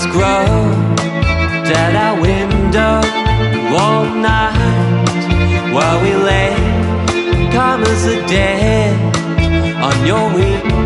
scrubbed at our window all night while we lay calm as the dead on your wing.